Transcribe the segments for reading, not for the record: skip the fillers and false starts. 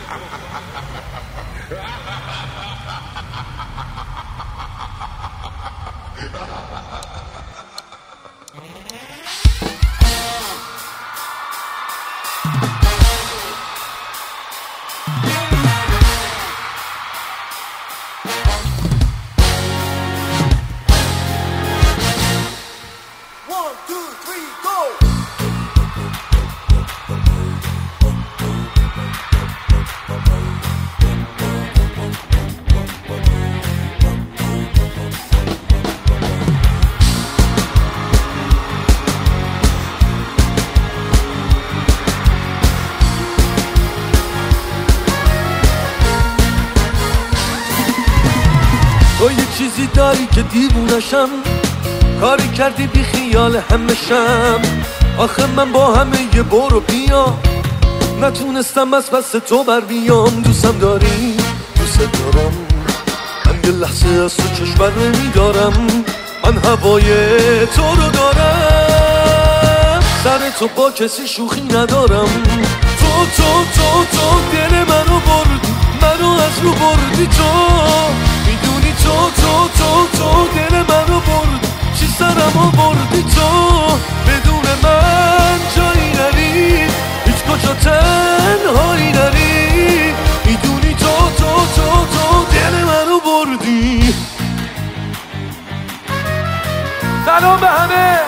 تو یه چیزی داری که دیوونشم، کاری کردی بی خیال همشم. آخه من با همه یه برو بیا نتونستم از پس تو بر بیام. دوستم داری، دوست دارم، من یه لحظه از تو چشم بر نمیدارم. من هوای تو رو دارم، سر تو با کسی شوخی ندارم. تو دل منو بردی، منو از رو بردی. تو میدونی تو دل منو بردی، چی سرمو بردی. تو بدون من جایی نری، هیچ کجا تنهایی نری. میدونی تو دل منو بردی. سلام به همه.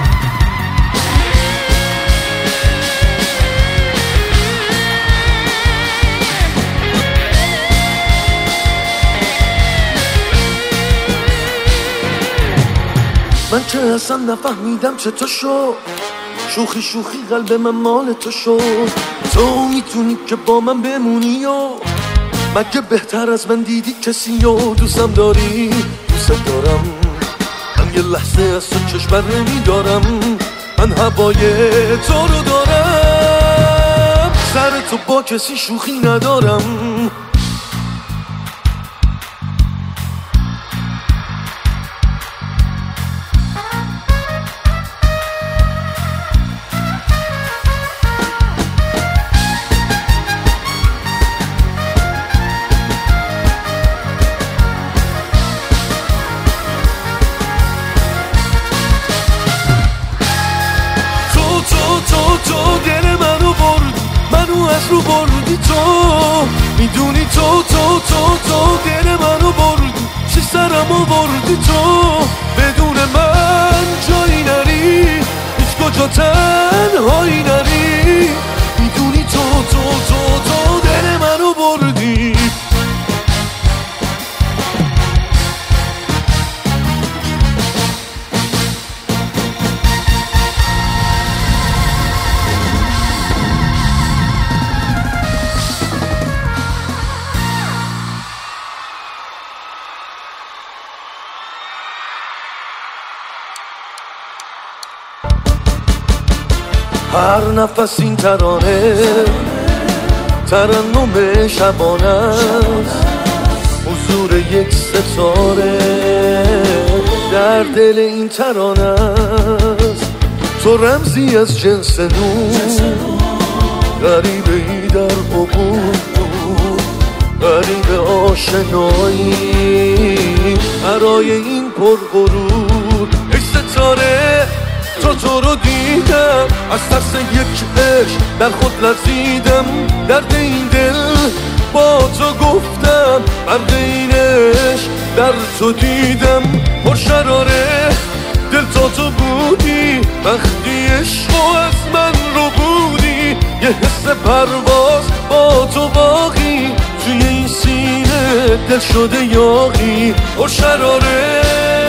من چه اصلا نفهمیدم چه تو شد، شوخی قلب من مال تو شد. تو میتونی که با من بمونی و مگه بهتر از من دیدی کسی و دوستم داری، دوست دارم، من یه لحظه از تو چشم بر نمیدارم. من هوای تو رو دارم، سر تو با کسی شوخی ندارم. تو دل منو بردی، منو از رو بردی. تو میدونی تو دل منو بردی، چی سرمو بردی. تو بدون من جایی نری، هیچ کجا تنهایی نری. میدونی تو دل منو بردی. هر نفس این ترانه ترنم شبانه است، حضور یک ستاره در دل این ترانه است. تو رمزی از جنس نور، غریبه ای در عبور، غریب آشنایی برای این پرغرور. ای ستاره تو رو دیدم، از ترس یک عشق در خود لرزیدم. درد این دل با تو گفتم، برد این عشق در تو دیدم. پرشراره دل تو بودی، وقتی عشقو از من رو بودی. یه حس پرواز با تو باقی، توی این سینه دل شده یاغی. پرشراره